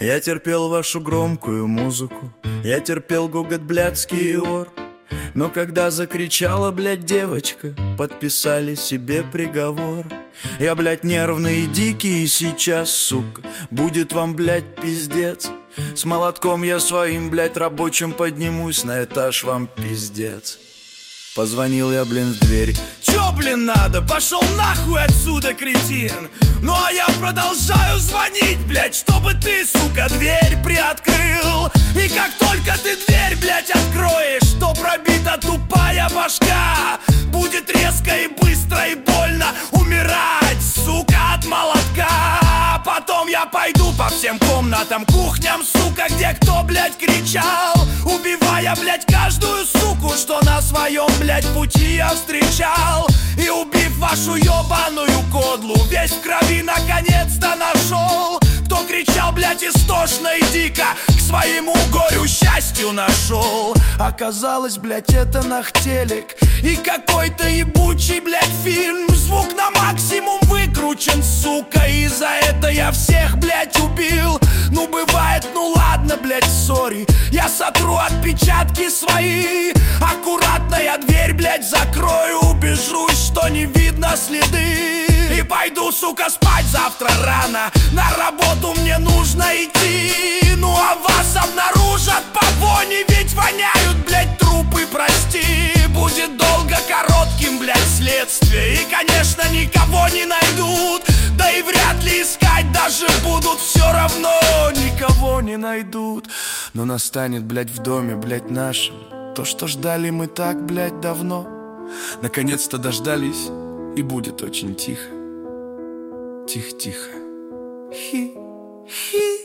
Я терпел вашу громкую музыку, я терпел гогот блядский и ор. Но когда закричала, блядь, девочка, подписали себе приговор. Я, блядь, нервный и дикий, и сейчас, сука, будет вам, блядь, пиздец. С молотком я своим, блядь, рабочим поднимусь на этаж, вам пиздец. Позвонил я, блин, в дверь. Чё, блин, надо? Пошел нахуй отсюда, кретин. Ну а я продолжаю звонить, блядь, чтобы ты, сука, дверь приоткрыл. И как только ты дверь, блядь, откроешь, то пробита тупая башка. Будет резко и быстро и больно умирать, сука, от молотка. Потом я пойду по всем комнатам, кухням, сука, где кто, блядь, кричал, убивая, блядь, каждую суку, что на своем, блядь, пути я встречал. И убив вашу ебаную кодлу, весь в крови наконец-то нашел, кто кричал, блядь, истошно и дико, к своему горю счастью нашел. Оказалось, блядь, это нахтелек и какой-то ебучий, блядь, фильм. Звук на максимум выкручен, сука, и за это я всех, блядь, убил. Ну бывает, ну ладно, блядь, сори, я сотру отпечатки свои. Аккуратно я дверь, блядь, закрою, убежусь, что не видно следы. И пойду, сука, спать завтра рано, на работу мне нужно идти. Ну а вас обнаружат по воне, ведь воняют, блядь, трупы, прости. Будет долго коротким, блядь, следствие, и, конечно, никого не найдут. Да и вряд ли искать даже будут, все равно никого не найдут. Но настанет, блядь, в доме, блядь, нашем то, что ждали мы так, блядь, давно. Наконец-то дождались, и будет очень тихо. Тихо-тихо. Хи-хи.